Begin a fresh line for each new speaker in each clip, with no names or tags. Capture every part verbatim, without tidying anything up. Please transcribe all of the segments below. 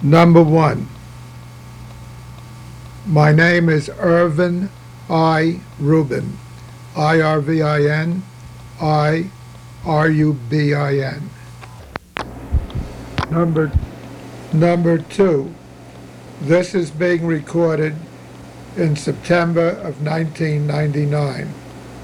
Number one, my name is Irvin I. Rubin, I R V I N, I R U B I N. Number, number two, this is being recorded in September of nineteen ninety-nine.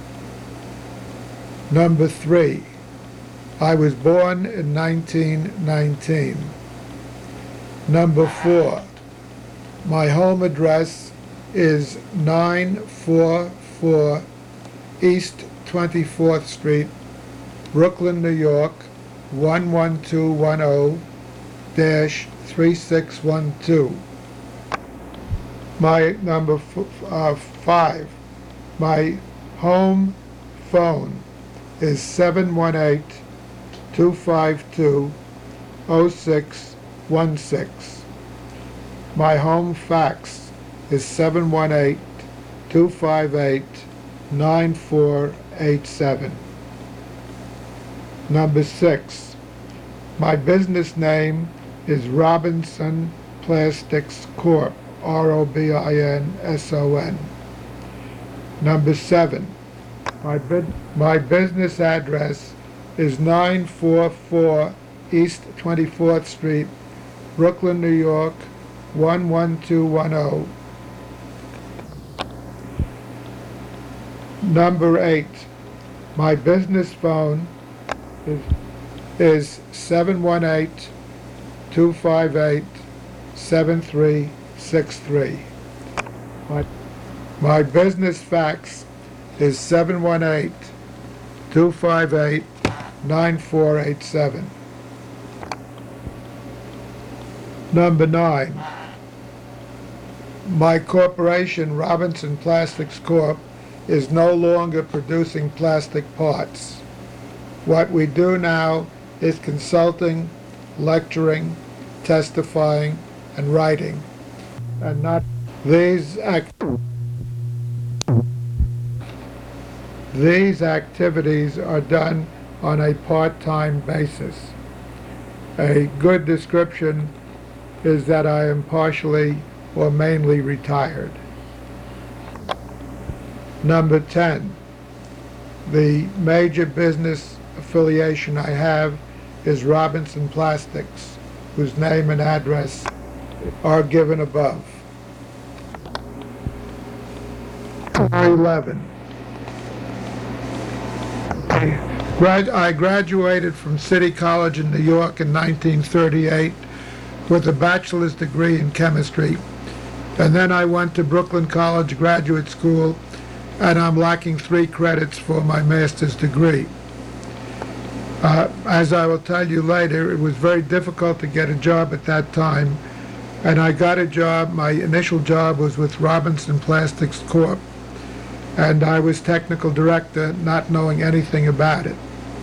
Number three, I was born in nineteen nineteen. Number four, my home address is nine forty-four East twenty-fourth Street, Brooklyn, New York, one one two one zero dash three six one two. My number f- uh, five, my home phone is seven one eight, two five two, zero six one six. My home fax is seven one eight, two five eight, nine four eight seven. Number six, my business name is Robinson Plastics Corp, R O B I N S O N. Number seven, my, bu- my business address is nine forty-four East twenty-fourth Street, Brooklyn, New York, one one two one zero. Number eight, my business phone is, is seven one eight, two five eight, seven three six three. My, my business fax is seven one eight, two five eight, nine four eight seven. Number nine, my corporation, Robinson Plastics Corp, is no longer producing plastic parts. What we do now is consulting, lecturing, testifying, and writing, and not these act- these activities are done on a part-time basis. A good description is that I am partially or mainly retired. Number ten, the major business affiliation I have is Robinson Plastics, whose name and address are given above. eleven. I, grad- I graduated from City College in New York in nineteen thirty-eight with a bachelor's degree in chemistry, and then I went to Brooklyn College Graduate School, and I'm lacking three credits for my master's degree. Uh, as I will tell you later, it was very difficult to get a job at that time, and I got a job. My initial job was with Robinson Plastics Corp, and I was technical director, not knowing anything about it.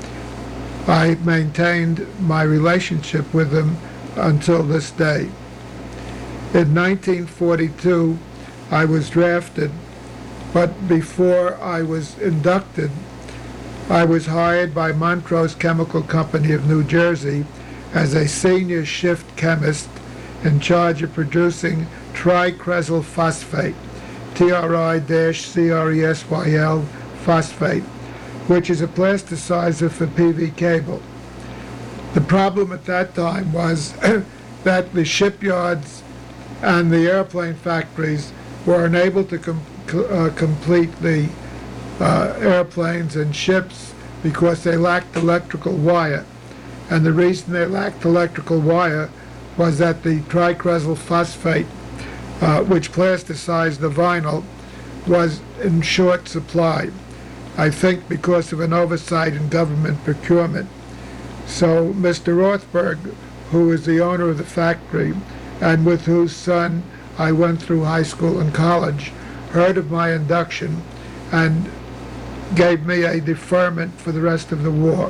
I maintained my relationship with them until this day. In nineteen forty-two, I was drafted, but before I was inducted, I was hired by Montrose Chemical Company of New Jersey as a senior shift chemist in charge of producing tricresyl phosphate, T R I C R E S Y L phosphate, which is a plasticizer for P V cable. The problem at that time was that the shipyards and the airplane factories were unable to com- uh, complete the uh, airplanes and ships because they lacked electrical wire. And the reason they lacked electrical wire was that the tricresyl phosphate, uh, which plasticized the vinyl, was in short supply. I think because of an oversight in government procurement. So Mister Rothberg, who is the owner of the factory and with whose son I went through high school and college, heard of my induction and gave me a deferment for the rest of the war.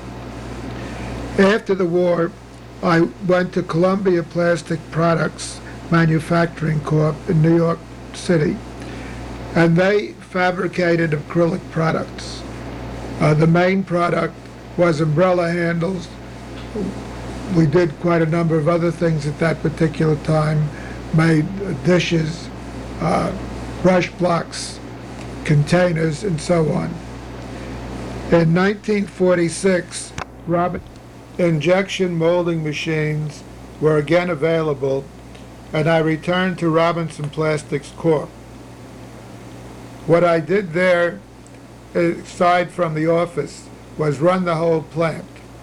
After the war, I went to Columbia Plastic Products Manufacturing Corp in New York City, and they fabricated acrylic products. Uh, the main product was umbrella handles, we did quite a number of other things at that particular time, made dishes, uh, brush blocks, containers, and so on. In nineteen forty-six, Robert, injection molding machines were again available, and I returned to Robinson Plastics Corp. What I did there, aside from the office, was run the whole plant.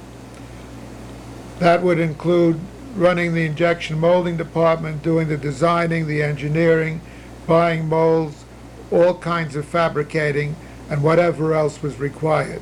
That would include running the injection molding department, doing the designing, the engineering, buying molds, all kinds of fabricating, and whatever else was required.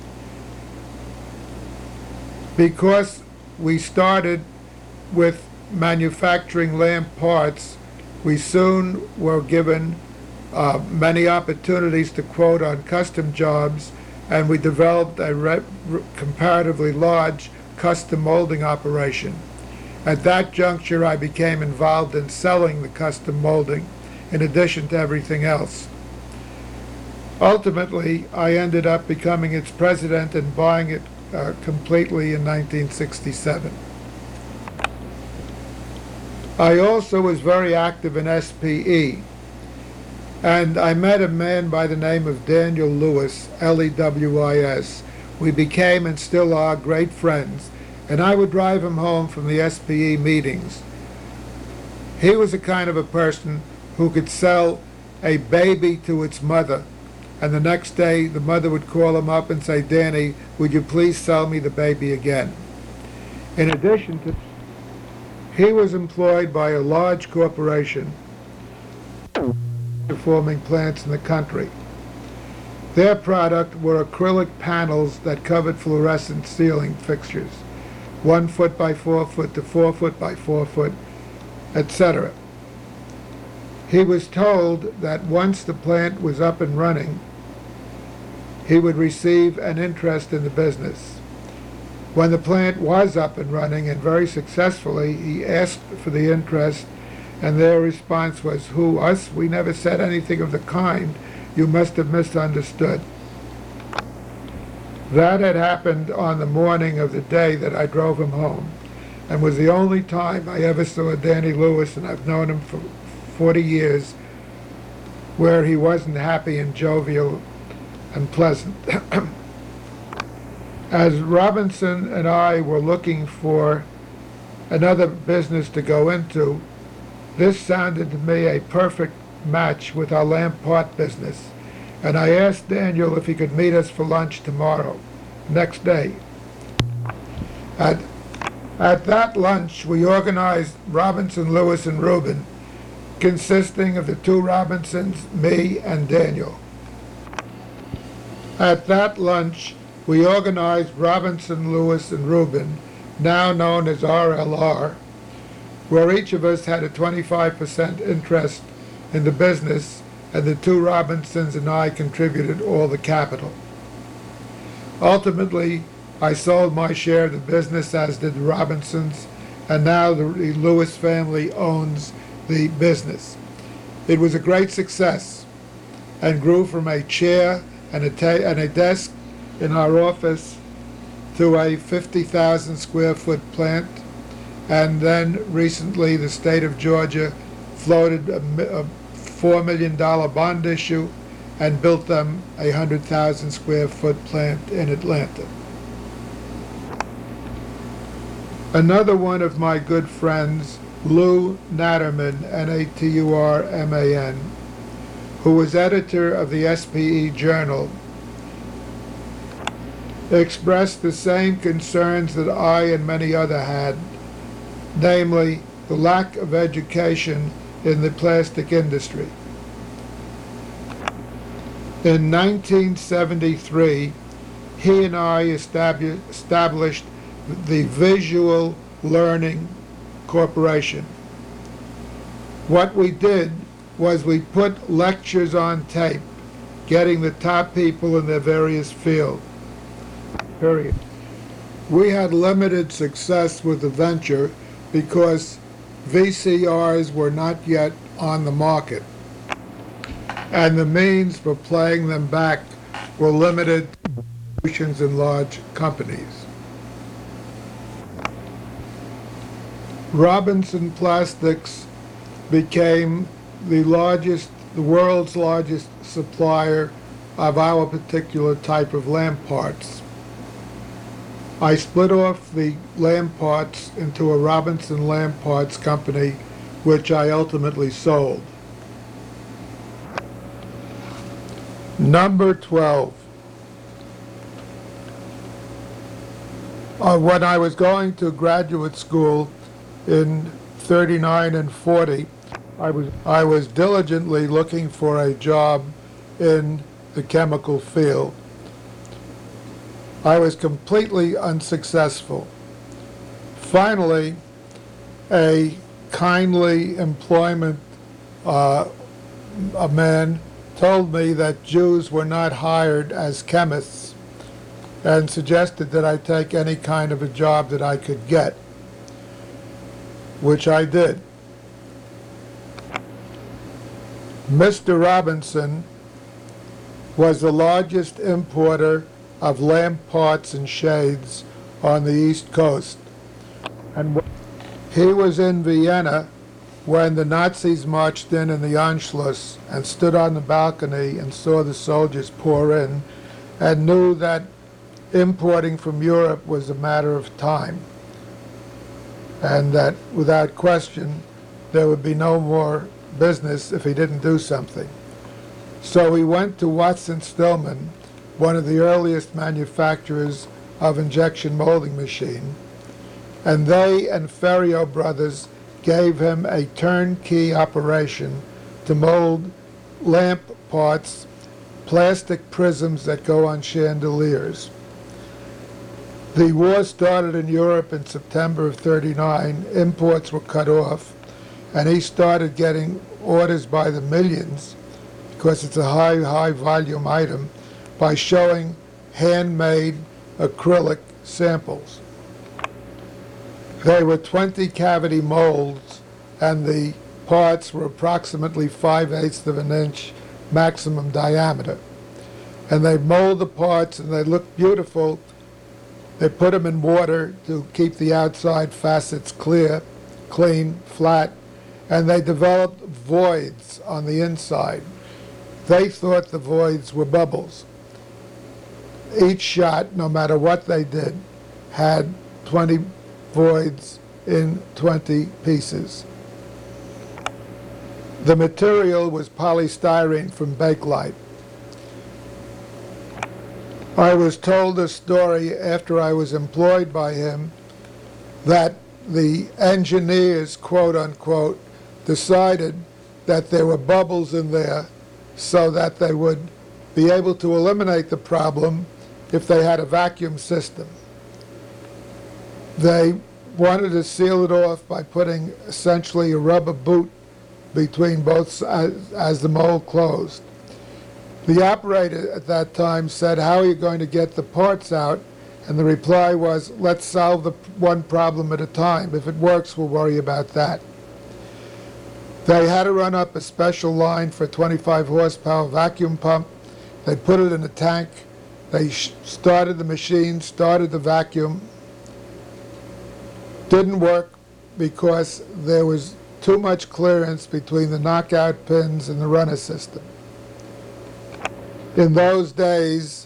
Because we started with manufacturing lamp parts, we soon were given uh, many opportunities to quote on custom jobs, and we developed a re- comparatively large custom molding operation. At that juncture, I became involved in selling the custom molding in addition to everything else. Ultimately, I ended up becoming its president and buying it uh, completely in nineteen sixty-seven. I also was very active in S P E, and I met a man by the name of Daniel Lewis, L E W I S. We became and still are great friends, and I would drive him home from the S P E meetings. He was the kind of a person who could sell a baby to its mother, and the next day the mother would call him up and say, "Danny, would you please sell me the baby again?" In addition to, he was employed by a large corporation performing plants in the country. Their product were acrylic panels that covered fluorescent ceiling fixtures, one foot by four foot to four foot by four foot, et cetera. He was told that once the plant was up and running, he would receive an interest in the business. When the plant was up and running, and very successfully, he asked for the interest, and their response was, "Who, us? We never said anything of the kind. You must have misunderstood." That had happened on the morning of the day that I drove him home, and was the only time I ever saw Danny Lewis, and I've known him for forty years, where he wasn't happy and jovial and pleasant. As Robinson and I were looking for another business to go into, this sounded to me a perfect match with our lamp part business, and I asked Daniel if he could meet us for lunch tomorrow, next day. At, at that lunch, we organized Robinson, Lewis, and Rubin, consisting of the two Robinsons, me, and Daniel. At that lunch, we organized Robinson, Lewis, and Rubin, now known as R L R, where each of us had a twenty-five percent interest in the business, and the two Robinsons and I contributed all the capital. Ultimately, I sold my share of the business, as did the Robinsons, and now the Lewis family owns the business. It was a great success and grew from a chair and a, ta- and a desk in our office to a fifty thousand square foot plant, and then recently the state of Georgia floated a, a four million dollars bond issue and built them a one hundred thousand square foot plant in Atlanta. Another one of my good friends, Lou Natterman, N A T U R M A N, who was editor of the S P E Journal, expressed the same concerns that I and many others had, namely the lack of education in the plastic industry. In nineteen seventy-three, he and I establish, established the Visual Learning Corporation. What we did was we put lectures on tape, getting the top people in their various fields. Period. We had limited success with the venture because V C Rs were not yet on the market, and the means for playing them back were limited to institutions and large companies. Robinson Plastics became the largest, the world's largest supplier of our particular type of lamp parts. I split off the lamp parts into a Robinson Lamp Parts company, which I ultimately sold. Number twelve. Uh, when I was going to graduate school in thirty-nine and forty, I was, I was diligently looking for a job in the chemical field. I was completely unsuccessful. Finally, a kindly employment uh, a man told me that Jews were not hired as chemists and suggested that I take any kind of a job that I could get, which I did. Mister Robinson was the largest importer of lamp parts and shades on the East Coast. And he was in Vienna when the Nazis marched in in the Anschluss and stood on the balcony and saw the soldiers pour in and knew that importing from Europe was a matter of time, and that without question there would be no more business if he didn't do something. So he went to Watson Stillman, one of the earliest manufacturers of injection molding machine, and they and Ferrio Brothers gave him a turnkey operation to mold lamp parts, plastic prisms that go on chandeliers. The war started in Europe in September of thirty-nine. Imports were cut off, and he started getting orders by the millions, because it's a high, high volume item, by showing handmade acrylic samples. They were twenty cavity molds, and the parts were approximately five-eighths of an inch maximum diameter. And they mold the parts and they look beautiful. They put them in water to keep the outside facets clear, clean, flat, and they developed voids on the inside. They thought the voids were bubbles. Each shot, no matter what they did, had twenty voids in twenty pieces. The material was polystyrene from Bakelite. I was told a story after I was employed by him that the engineers, quote unquote, decided that there were bubbles in there so that they would be able to eliminate the problem if they had a vacuum system. They wanted to seal it off by putting essentially a rubber boot between both as, as the mold closed. The operator at that time said, "How are you going to get the parts out?" And the reply was, "Let's solve the one problem at a time. If it works, we'll worry about that." They had to run up a special line for a twenty-five horsepower vacuum pump. They put it in a tank. They sh- started the machine, started the vacuum. Didn't work because there was too much clearance between the knockout pins and the runner system. In those days,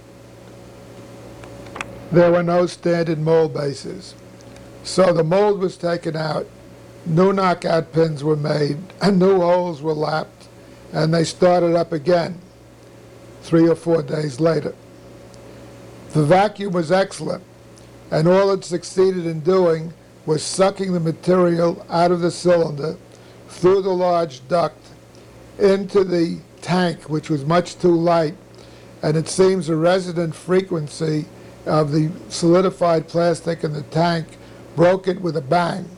there were no standard mold bases. So the mold was taken out, new knockout pins were made, and new holes were lapped, and they started up again three or four days later. The vacuum was excellent, and all it succeeded in doing was sucking the material out of the cylinder through the large duct into the tank, which was much too light, and it seems the resonant frequency of the solidified plastic in the tank broke it with a bang.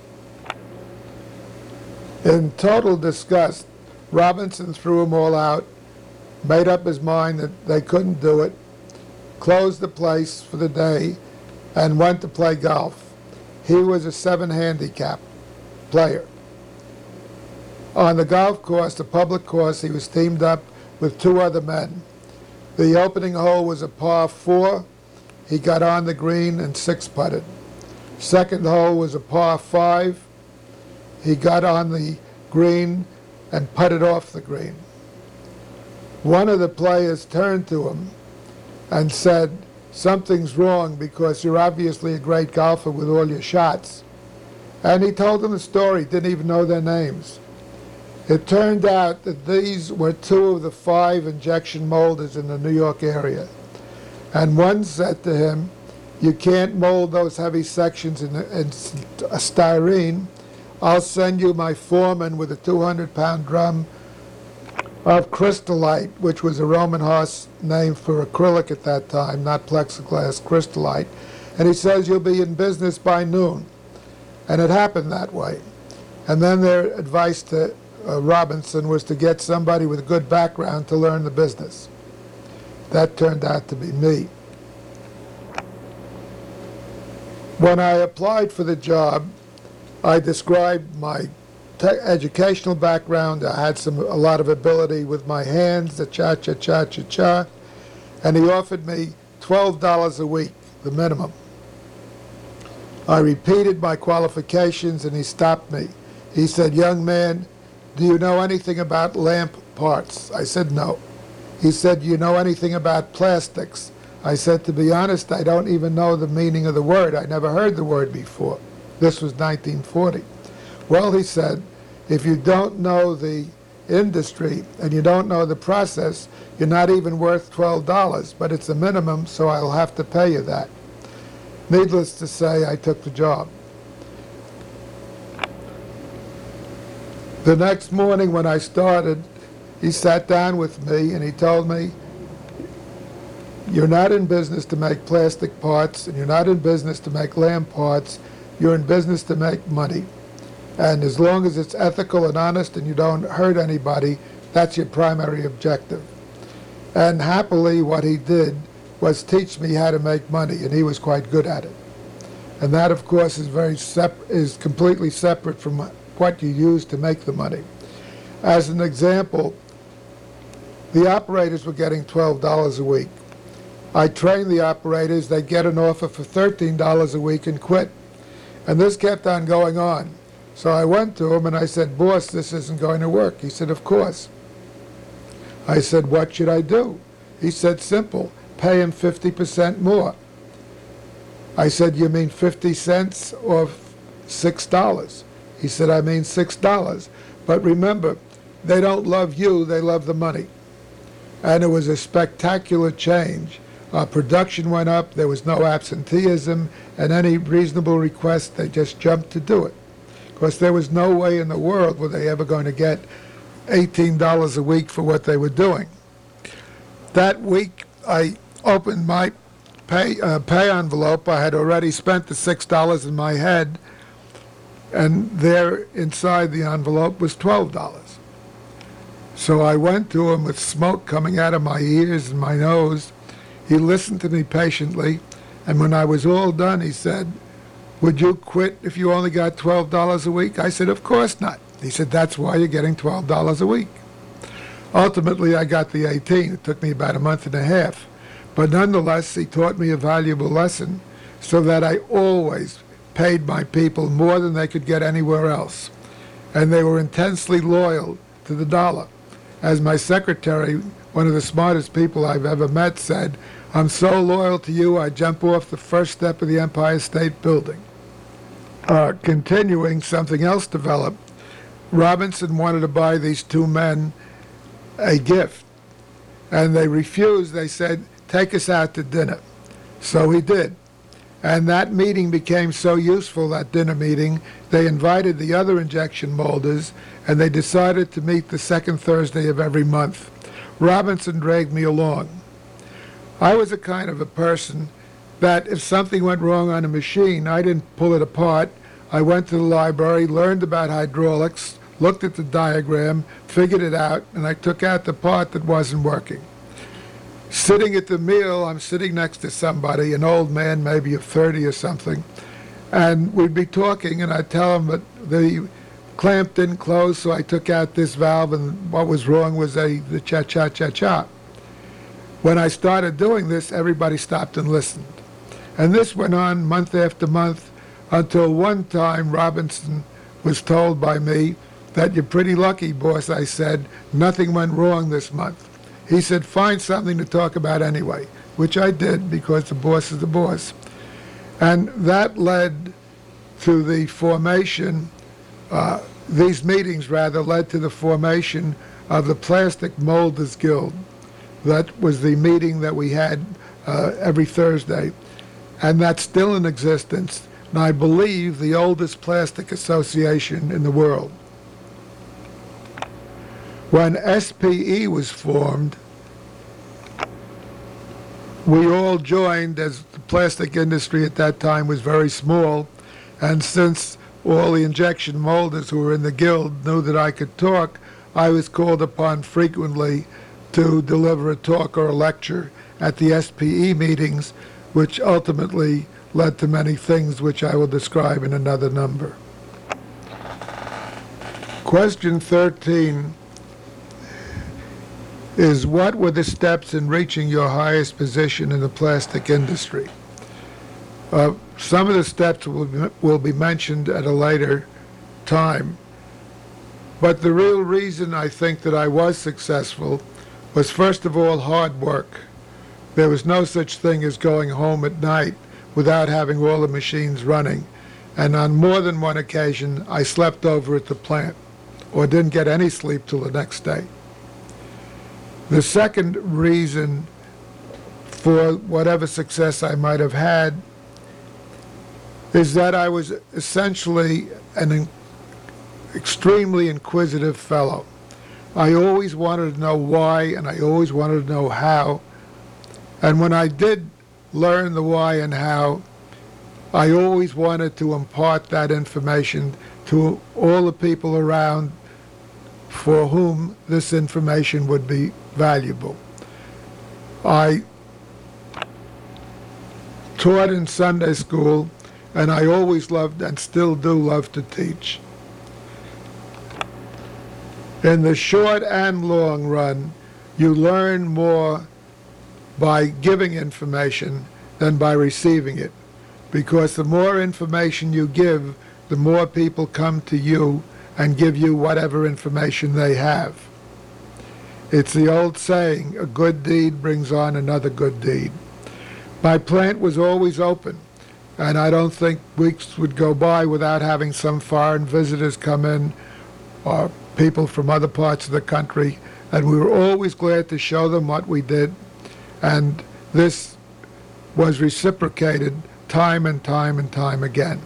In total disgust, Robinson threw them all out, made up his mind that they couldn't do it, closed the place for the day, and went to play golf. He was a seven handicap player. On the golf course, the public course, he was teamed up with two other men. The opening hole was a par four. He got on the green and six putted. Second hole was a par five. He got on the green and putted off the green. One of the players turned to him and said, "Something's wrong because you're obviously a great golfer with all your shots." And he told them the story, didn't even know their names. It turned out that these were two of the five injection molders in the New York area. And one said to him, "You can't mold those heavy sections in, in styrene. I'll send you my foreman with a two hundred pound drum of crystallite," which was a Roman horse name for acrylic at that time, not plexiglass, crystallite. And he says, "You'll be in business by noon." And it happened that way. And then their advice to uh, Robinson was to get somebody with a good background to learn the business. That turned out to be me. When I applied for the job, I described my te- educational background. I had some a lot of ability with my hands, the cha-cha-cha-cha-cha, and he offered me twelve dollars a week, the minimum. I repeated my qualifications, and he stopped me. He said, "Young man, do you know anything about lamp parts?" I said, "No." He said, "Do you know anything about plastics?" I said, "To be honest, I don't even know the meaning of the word. I never heard the word before." This was nineteen forty. "Well," he said, "if you don't know the industry and you don't know the process, you're not even worth twelve dollars, but it's a minimum, so I'll have to pay you that." Needless to say, I took the job. The next morning when I started, he sat down with me and he told me, "You're not in business to make plastic parts, and you're not in business to make lamp parts. You're in business to make money. And as long as it's ethical and honest and you don't hurt anybody, that's your primary objective." And happily, what he did was teach me how to make money, and he was quite good at it. And that, of course, is very sep- is completely separate from what you use to make the money. As an example, the operators were getting twelve dollars a week. I trained the operators. They'd get an offer for thirteen dollars a week and quit. And this kept on going on. So I went to him and I said, "Boss, this isn't going to work." He said, "Of course." I said, "What should I do?" He said, "Simple. Pay him fifty percent more." I said, "You mean fifty cents or six dollars? He said, "I mean six dollars. But remember, they don't love you, they love the money." And it was a spectacular change. Our production went up, there was no absenteeism, and any reasonable request, they just jumped to do it. Because there was no way in the world were they ever going to get eighteen dollars a week for what they were doing. That week, I opened my pay, uh, pay envelope. I had already spent the six dollars in my head, and there inside the envelope was twelve dollars. So I went to him with smoke coming out of my ears and my nose. He listened to me patiently, and when I was all done, he said, "Would you quit if you only got twelve dollars a week?" I said, "Of course not." He said, "That's why you're getting twelve dollars a week." Ultimately, I got the eighteen. It took me about a month and a half. But nonetheless, he taught me a valuable lesson so that I always paid my people more than they could get anywhere else. And they were intensely loyal to the dollar. As my secretary, one of the smartest people I've ever met, said, "I'm so loyal to you, I jump off the first step of the Empire State Building." Uh, continuing, something else developed. Robinson wanted to buy these two men a gift, and they refused. They said, "Take us out to dinner." So he did. And that meeting became so useful, that dinner meeting, they invited the other injection molders, and they decided to meet the second Thursday of every month. Robinson dragged me along. I was a kind of a person that if something went wrong on a machine, I didn't pull it apart. I went to the library, learned about hydraulics, looked at the diagram, figured it out, and I took out the part that wasn't working. Sitting at the meal, I'm sitting next to somebody, an old man, maybe of thirty or something, and we'd be talking, and I'd tell him that the clamp didn't close, so I took out this valve, and what was wrong was a, the cha-cha-cha-cha. When I started doing this, everybody stopped and listened. And this went on month after month until one time Robinson was told by me that, "You're pretty lucky, boss," I said. "Nothing went wrong this month." He said, "Find something to talk about anyway," which I did because the boss is the boss. And that led to the formation, uh, these meetings rather, led to the formation of the Plastic Molders Guild. That was the meeting that we had uh, every Thursday. And that's still in existence, and I believe the oldest plastic association in the world. When S P E was formed, we all joined, as the plastic industry at that time was very small, and since all the injection molders who were in the guild knew that I could talk, I was called upon frequently to deliver a talk or a lecture at the S P E meetings, which ultimately led to many things which I will describe in another number. Question thirteen is, what were the steps in reaching your highest position in the plastic industry? Uh, some of the steps will be, will be mentioned at a later time, but the real reason I think that I was successful was, first of all, hard work. There was no such thing as going home at night without having all the machines running, and on more than one occasion I slept over at the plant or didn't get any sleep till the next day. The second reason for whatever success I might have had is that I was essentially an in- extremely inquisitive fellow. I always wanted to know why, and I always wanted to know how. And when I did learn the why and how, I always wanted to impart that information to all the people around for whom this information would be valuable. I taught in Sunday school, and I always loved and still do love to teach. In the short and long run, you learn more by giving information than by receiving it, because the more information you give, the more people come to you and give you whatever information they have. It's the old saying, a good deed brings on another good deed. My plant was always open, and I don't think weeks would go by without having some foreign visitors come in, or people from other parts of the country, and we were always glad to show them what we did, and this was reciprocated time and time and time again.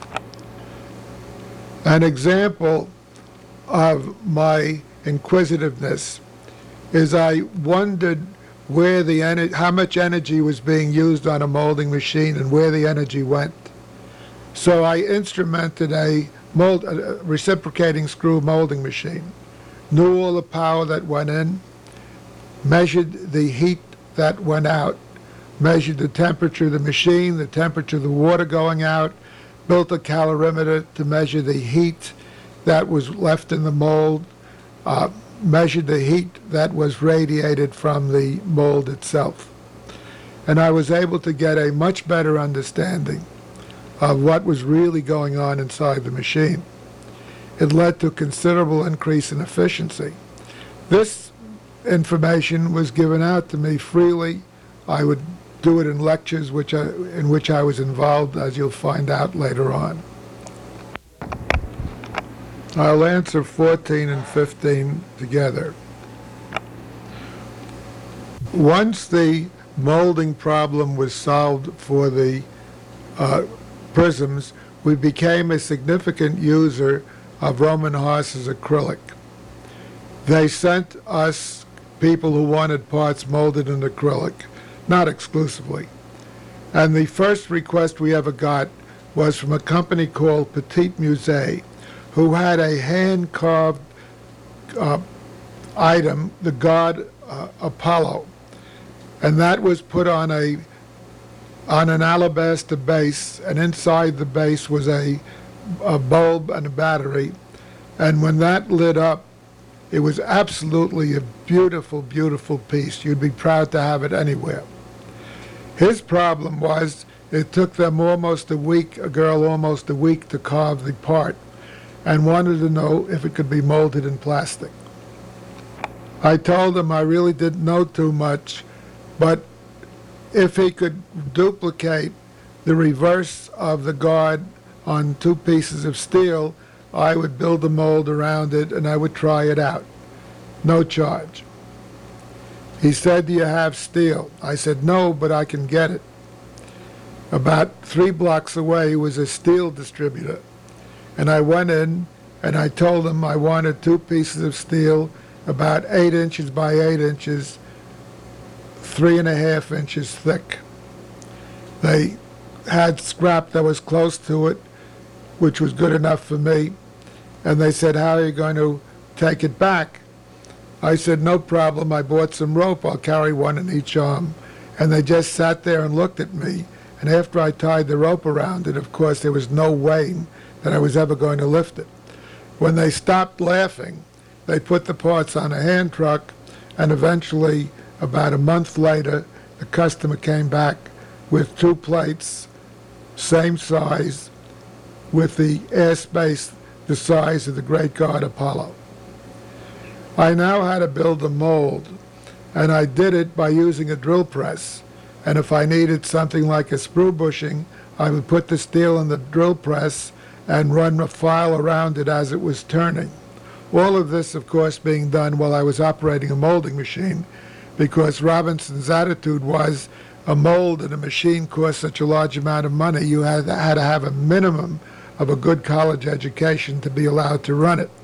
An example of my inquisitiveness is I wondered where the ener- how much energy was being used on a molding machine and where the energy went. So I instrumented a, mold, a reciprocating screw molding machine, knew all the power that went in, measured the heat that went out, measured the temperature of the machine, the temperature of the water going out, built a calorimeter to measure the heat that was left in the mold, uh, measured the heat that was radiated from the mold itself. And I was able to get a much better understanding of what was really going on inside the machine. It led to a considerable increase in efficiency. This information was given out to me freely. I would do it in lectures which I, in which I was involved, as you'll find out later on. I'll answer fourteen and fifteen together. Once the molding problem was solved for the uh, prisms, we became a significant user of Roman Haas's acrylic. They sent us people who wanted parts molded in acrylic, not exclusively. And the first request we ever got was from a company called Petit Musée, who had a hand-carved uh, item, the god uh, Apollo. And that was put on a on an alabaster base, and inside the base was a, a bulb and a battery. And when that lit up, it was absolutely a beautiful, beautiful piece. You'd be proud to have it anywhere. His problem was it took them almost a week, a girl almost a week to carve the part, and wanted to know if it could be molded in plastic. I told him I really didn't know too much, but if he could duplicate the reverse of the guard on two pieces of steel, I would build a mold around it and I would try it out. No charge. He said, "Do you have steel?" I said, "No, but I can get it." About three blocks away was a steel distributor, and I went in and I told him I wanted two pieces of steel about eight inches by eight inches, three and a half inches thick. They had scrap that was close to it, which was good enough for me, and they said, "How are you going to take it back?" I said, "No problem, I bought some rope, I'll carry one in each arm." And they just sat there and looked at me, and after I tied the rope around it, of course, there was no way that I was ever going to lift it. When they stopped laughing, they put the parts on a hand truck, and eventually, about a month later, the customer came back with two plates, same size, with the air space the size of the Great God Apollo. I now had to build a mold, and I did it by using a drill press. And if I needed something like a sprue bushing, I would put the steel in the drill press and run a file around it as it was turning. All of this, of course, being done while I was operating a molding machine, because Robinson's attitude was a mold and a machine cost such a large amount of money, you had, had to have a minimum of a good college education to be allowed to run it.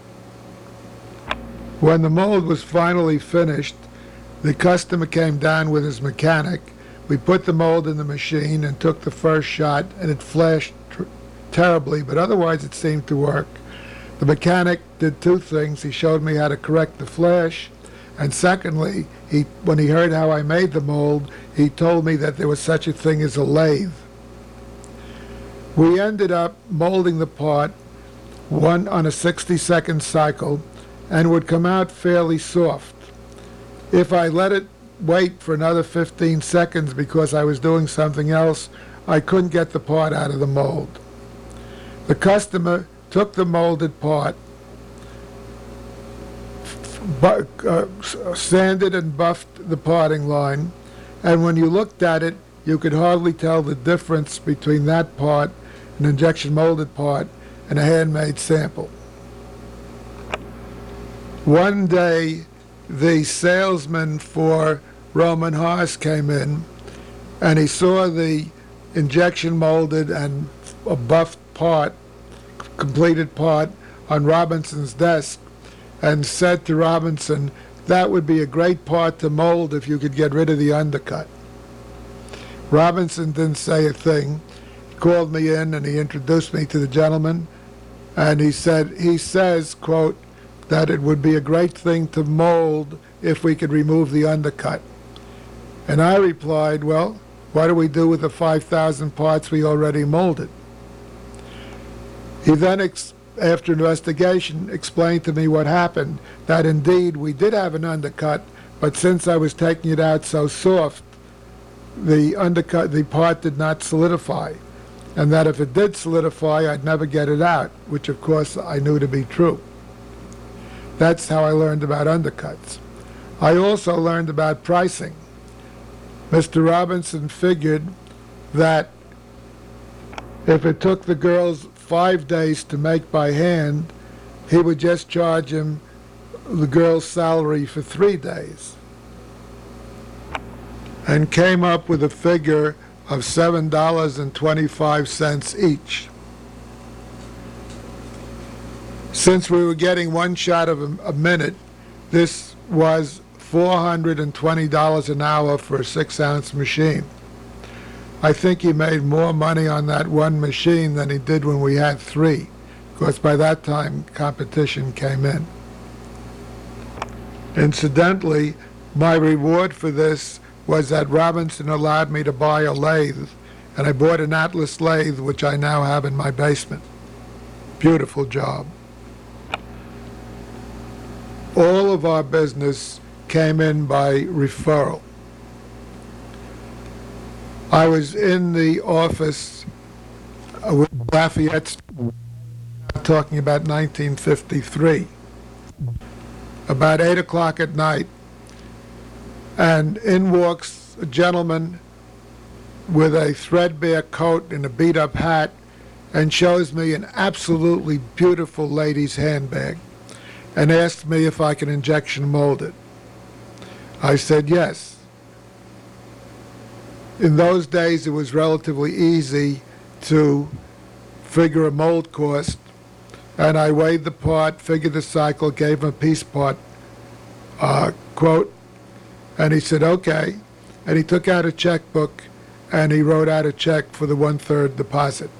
When the mold was finally finished, the customer came down with his mechanic. We put the mold in the machine and took the first shot, and it flashed tr- terribly, but otherwise it seemed to work. The mechanic did two things. He showed me how to correct the flash, and secondly, he, when he heard how I made the mold, he told me that there was such a thing as a lathe. We ended up molding the part, one on a sixty second cycle, and would come out fairly soft. If I let it wait for another fifteen seconds because I was doing something else, I couldn't get the part out of the mold. The customer took the molded part, bu- uh, sanded and buffed the parting line, and when you looked at it, you could hardly tell the difference between that part, an injection molded part, and a handmade sample. One day, the salesman for Roman Haas came in, and he saw the injection molded and a buffed part, completed part, on Robinson's desk, and said to Robinson, "That would be a great part to mold if you could get rid of the undercut." Robinson didn't say a thing. He called me in and he introduced me to the gentleman, and he said, he says, quote, that it would be a great thing to mold if we could remove the undercut. And I replied, "Well, what do we do with the five thousand parts we already molded?" He then, ex- after investigation, explained to me what happened, that indeed we did have an undercut, but since I was taking it out so soft, the undercut, the part did not solidify, and that if it did solidify, I'd never get it out, which of course I knew to be true. That's how I learned about undercuts. I also learned about pricing. Mister Robinson figured that if it took the girls five days to make by hand, he would just charge him the girl's salary for three days. And came up with a figure of seven dollars and twenty-five cents each. Since we were getting one shot of a, a minute, this was four hundred twenty dollars an hour for a six-ounce machine. I think he made more money on that one machine than he did when we had three, because by that time competition came in. Incidentally, my reward for this was that Robinson allowed me to buy a lathe, and I bought an Atlas lathe, which I now have in my basement. Beautiful job. All of our business came in by referral. I was in the office uh, with Lafayette, talking about nineteen fifty-three, about eight o'clock at night, and in walks a gentleman with a threadbare coat and a beat-up hat and shows me an absolutely beautiful lady's handbag and asked me if I can injection mold it. I said yes. In those days, it was relatively easy to figure a mold cost, and I weighed the part, figured the cycle, gave him a piece part uh, quote, and he said, okay. And he took out a checkbook, and he wrote out a check for the one-third deposit.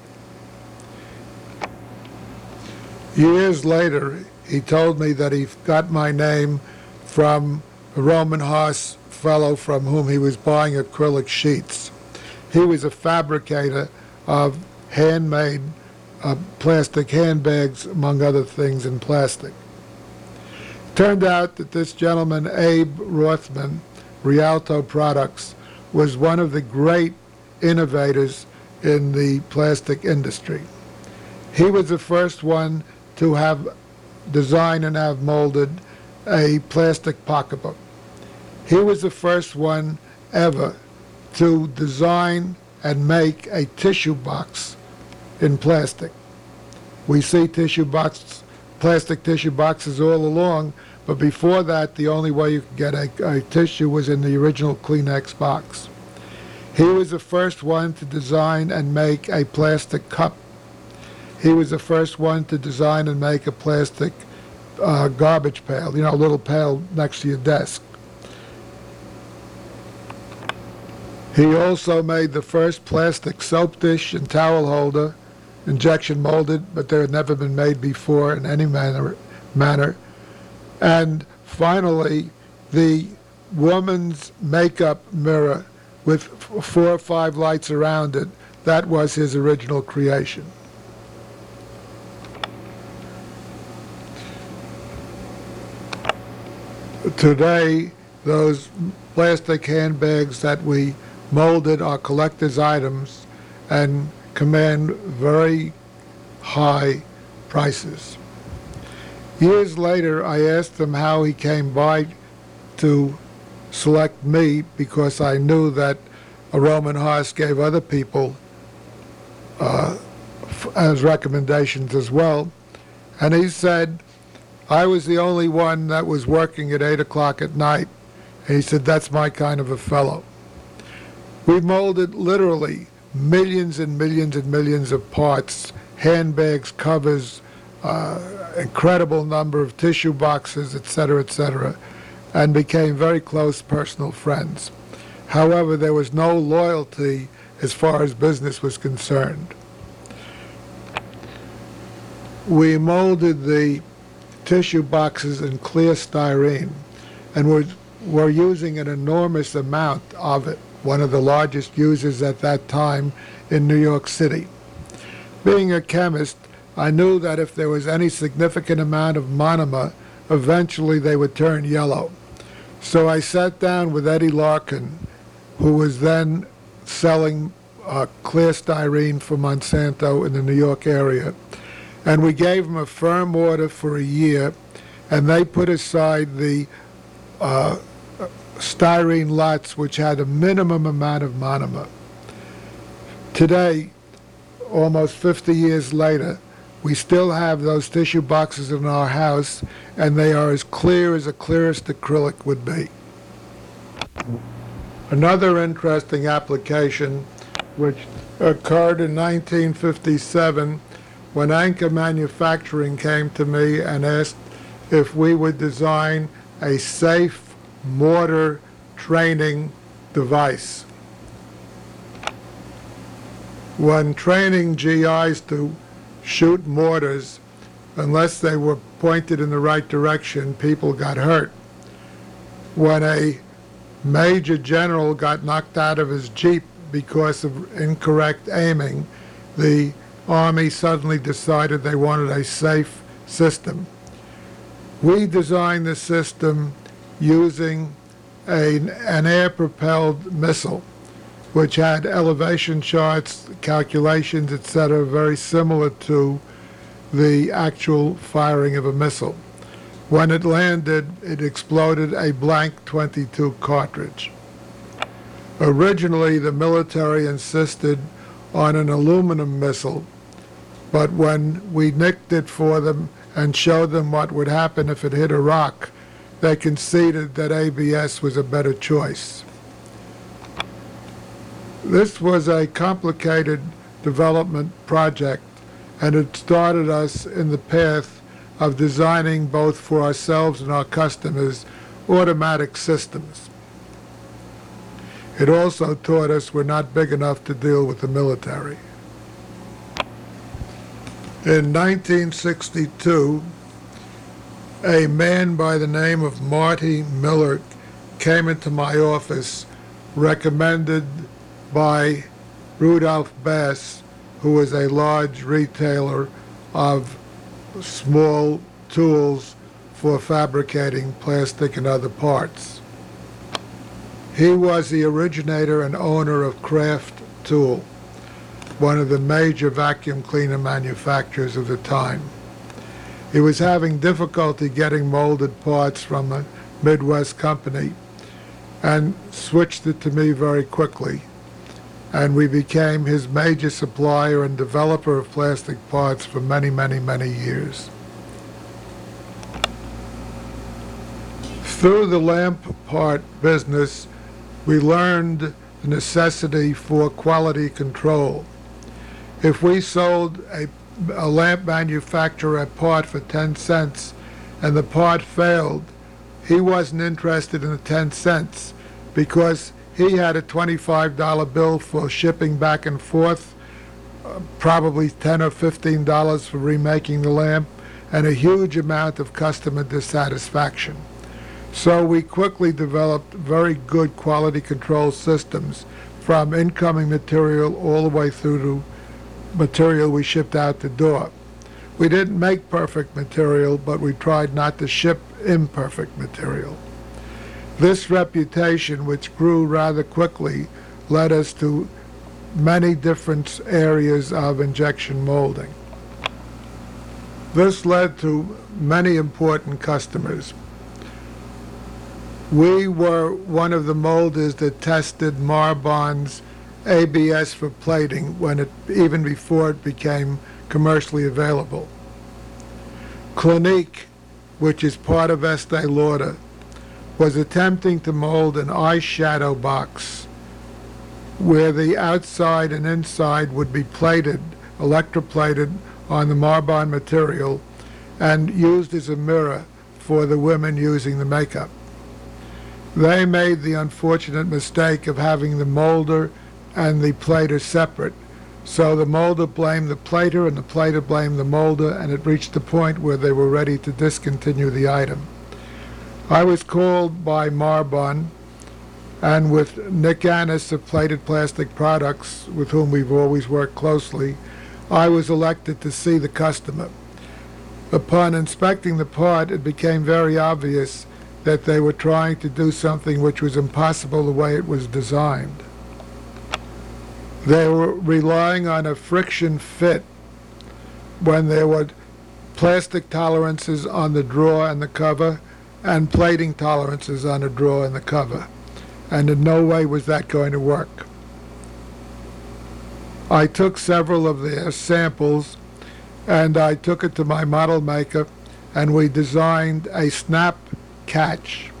Years later, he told me that he got my name from a Roman Haas fellow from whom he was buying acrylic sheets. He was a fabricator of handmade uh, plastic handbags, among other things in plastic. Turned out that this gentleman, Abe Rothman, Rialto Products, was one of the great innovators in the plastic industry. He was the first one to have designed and have molded a plastic pocketbook. He was the first one ever to design and make a tissue box in plastic. We see tissue boxes, plastic tissue boxes all along, but before that, the only way you could get a, a tissue was in the original Kleenex box. He was the first one to design and make a plastic cup. He was the first one to design and make a plastic uh, garbage pail, you know, a little pail next to your desk. He also made the first plastic soap dish and towel holder, injection molded, but they had never been made before in any manner. manner. And finally, the woman's makeup mirror with f- four or five lights around it, that was his original creation. Today, those plastic handbags that we molded are collector's items and command very high prices. Years later, I asked him how he came by to select me, because I knew that a Roman Haas gave other people uh, f- as recommendations as well. And he said, I was the only one that was working at eight o'clock at night. And he said, that's my kind of a fellow. We molded literally millions and millions and millions of parts, handbags, covers, uh, incredible number of tissue boxes, et cetera, et cetera, and became very close personal friends. However, there was no loyalty as far as business was concerned. We molded the tissue boxes in clear styrene, and we're, we're using an enormous amount of it, one of the largest users at that time in New York City. Being a chemist, I knew that if there was any significant amount of monomer, eventually they would turn yellow. So I sat down with Eddie Larkin, who was then selling uh, clear styrene for Monsanto in the New York area, and we gave them a firm order for a year, and they put aside the uh, styrene lots which had a minimum amount of monomer. Today, almost fifty years later, we still have those tissue boxes in our house, and they are as clear as the clearest acrylic would be. Another interesting application, which occurred in nineteen fifty-seven, when Anchor Manufacturing came to me and asked if we would design a safe mortar training device. When training G Is to shoot mortars, unless they were pointed in the right direction, people got hurt. When a major general got knocked out of his Jeep because of incorrect aiming, the Army suddenly decided they wanted a safe system. We designed the system using a, an air-propelled missile, which had elevation charts, calculations, et cetera, very similar to the actual firing of a missile. When it landed, it exploded a blank twenty-two cartridge. Originally, the military insisted on an aluminum missile, but when we nicked it for them and showed them what would happen if it hit a rock, they conceded that A B S was a better choice. This was a complicated development project, and it started us in the path of designing both for ourselves and our customers automatic systems. It also taught us we're not big enough to deal with the military. In nineteen sixty-two, a man by the name of Marty Miller came into my office, recommended by Rudolph Bass, who was a large retailer of small tools for fabricating plastic and other parts. He was the originator and owner of Kraft Tool, one of the major vacuum cleaner manufacturers of the time. He was having difficulty getting molded parts from a Midwest company and switched it to me very quickly, and we became his major supplier and developer of plastic parts for many, many, many years. Through the lamp part business, we learned the necessity for quality control. If we sold a, a lamp manufacturer a part for ten cents and the part failed, he wasn't interested in the ten cents because he had a twenty-five dollar bill for shipping back and forth, uh, probably ten or fifteen dollars for remaking the lamp, and a huge amount of customer dissatisfaction. So we quickly developed very good quality control systems from incoming material all the way through to material we shipped out the door. We didn't make perfect material, but we tried not to ship imperfect material. This reputation, which grew rather quickly, led us to many different areas of injection molding. This led to many important customers. We were one of the molders that tested Marbon's A B S for plating when it, even before it became commercially available. Clinique, which is part of Estee Lauder, was attempting to mold an eyeshadow box where the outside and inside would be plated, electroplated on the Marbon material and used as a mirror for the women using the makeup. They made the unfortunate mistake of having the molder and the plater separate. So the molder blamed the plater and the plater blamed the molder, and it reached the point where they were ready to discontinue the item. I was called by Marbon, and with Nick Annis of Plated Plastic Products, with whom we've always worked closely, I was elected to see the customer. Upon inspecting the part, it became very obvious that they were trying to do something which was impossible the way it was designed. They were relying on a friction fit when there were plastic tolerances on the drawer and the cover and plating tolerances on the drawer and the cover. And in no way was that going to work. I took several of their samples and I took it to my model maker, and we designed a snap catch.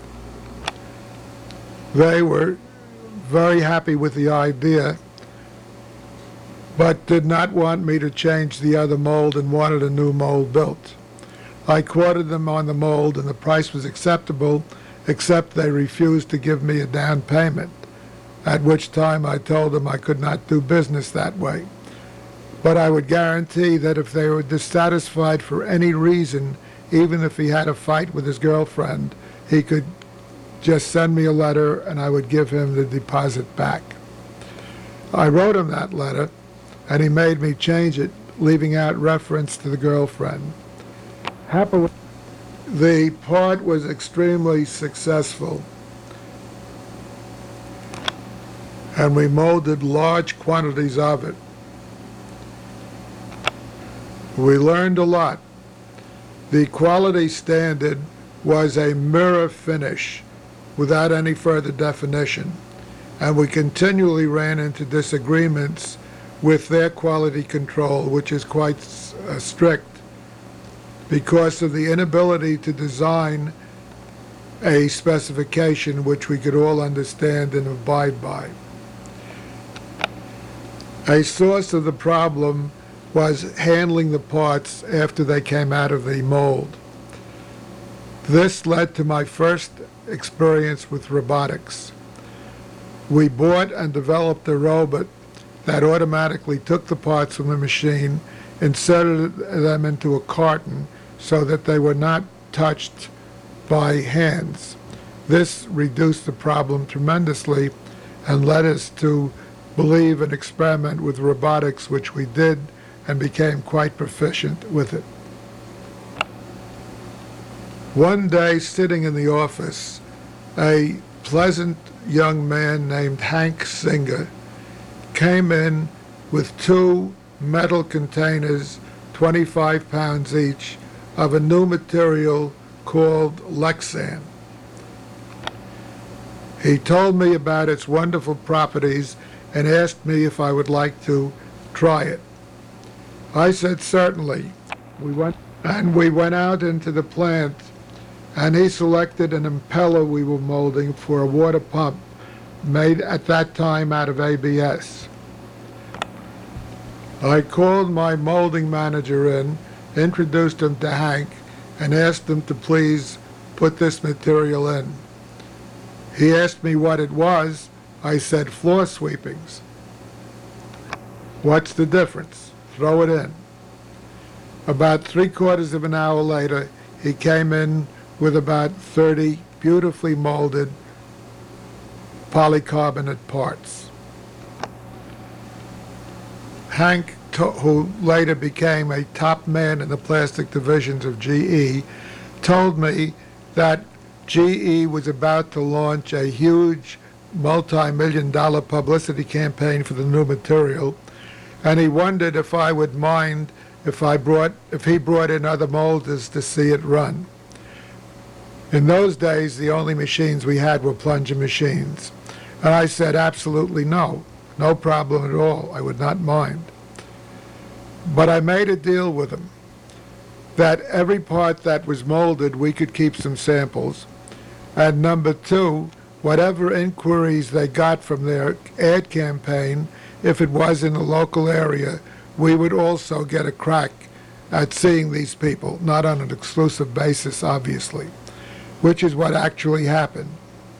They were very happy with the idea, but did not want me to change the other mold and wanted a new mold built. I quoted them on the mold and the price was acceptable, except they refused to give me a down payment, at which time I told them I could not do business that way. But I would guarantee that if they were dissatisfied for any reason, even if he had a fight with his girlfriend, he could just send me a letter and I would give him the deposit back. I wrote him that letter, and he made me change it, leaving out reference to the girlfriend. Happily, the part was extremely successful. and we molded large quantities of it. We learned a lot. The quality standard was a mirror finish without any further definition, and we continually ran into disagreements with their quality control, which is quite uh, strict, because of the inability to design a specification which we could all understand and abide by. A source of the problem was handling the parts after they came out of the mold. This led to my first experience with robotics. We bought and developed a robot that automatically took the parts from the machine, inserted them into a carton so that they were not touched by hands. This reduced the problem tremendously and led us to believe and experiment with robotics, which we did, and became quite proficient with it. One day, sitting in the office, a pleasant young man named Hank Singer came in with two metal containers, twenty-five pounds each, of a new material called Lexan. He told me about its wonderful properties and asked me if I would like to try it. I said certainly. We went and we went out into the plant, and he selected an impeller we were molding for a water pump made at that time out of A B S. I called my molding manager in, introduced him to Hank, and asked him to please put this material in. He asked me what it was. I said floor sweepings. What's the difference? Throw it in. About three quarters of an hour later, he came in with about thirty beautifully molded polycarbonate parts. Hank, to, who later became a top man in the plastic divisions of G E, told me that G E was about to launch a huge multi-million dollar publicity campaign for the new material, and he wondered if I would mind if I brought if he brought in other molders to see it run. In those days, the only machines we had were plunger machines. And I said absolutely no, no problem at all, I would not mind. But I made a deal with him that every part that was molded, we could keep some samples. And number two, whatever inquiries they got from their ad campaign, if it was in the local area, we would also get a crack at seeing these people, not on an exclusive basis, obviously, which is what actually happened.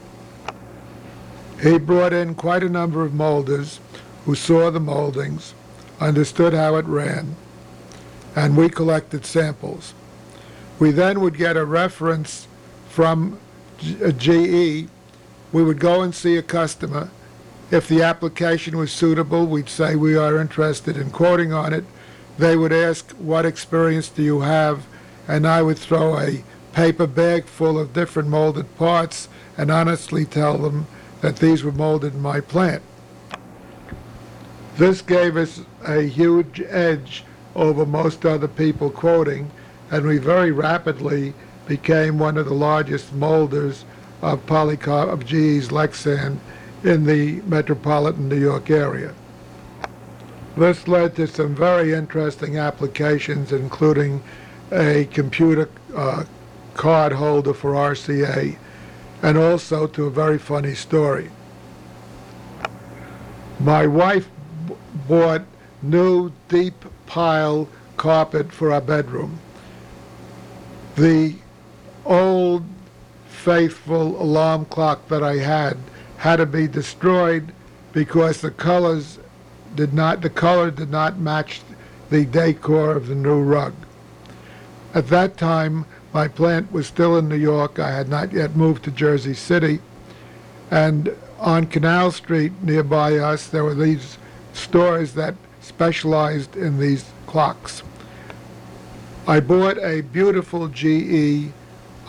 He brought in quite a number of molders who saw the moldings, understood how it ran, and we collected samples. We then would get a reference from G E. We would go and see a customer. If the application was suitable, we'd say we are interested in quoting on it. They would ask, what experience do you have? And I would throw a paper bag full of different molded parts and honestly tell them that these were molded in my plant. This gave us a huge edge over most other people quoting, and we very rapidly became one of the largest molders of polycar of G E's Lexan in the metropolitan New York area. This led to some very interesting applications, including a computer uh, card holder for R C A, and also to a very funny story. My wife b- bought new deep pile carpet for our bedroom. The old faithful alarm clock that I had had to be destroyed because the colors did not, the color did not match the decor of the new rug. At that time, my plant was still in New York. I had not yet moved to Jersey City. And on Canal Street nearby us, there were these stores that specialized in these clocks. I bought a beautiful G E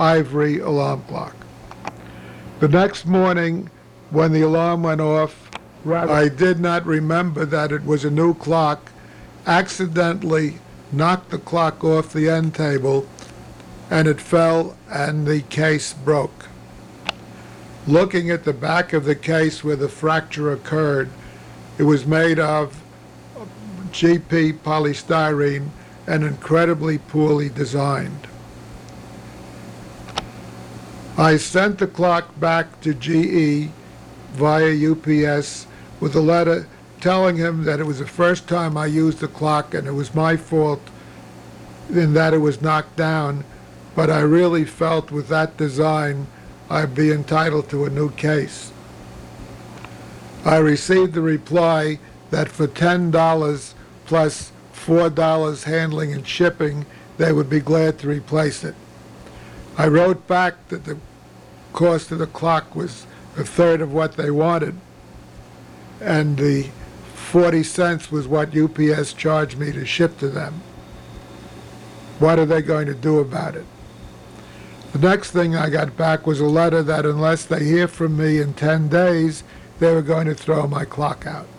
ivory alarm clock. The next morning, when the alarm went off, rather, I did not remember that it was a new clock, accidentally knocked the clock off the end table, and it fell and the case broke. Looking at the back of the case where the fracture occurred, it was made of G P polystyrene and incredibly poorly designed. I sent the clock back to G E via U P S with a letter telling him that it was the first time I used the clock and it was my fault in that it was knocked down, but I really felt with that design I'd be entitled to a new case. I received a reply that for ten dollars plus four dollars handling and shipping, they would be glad to replace it. I wrote back that the cost of the clock was a third of what they wanted, and the forty cents was what U P S charged me to ship to them. What are they going to do about it? The next thing I got back was a letter that unless they hear from me in ten days, they were going to throw my clock out.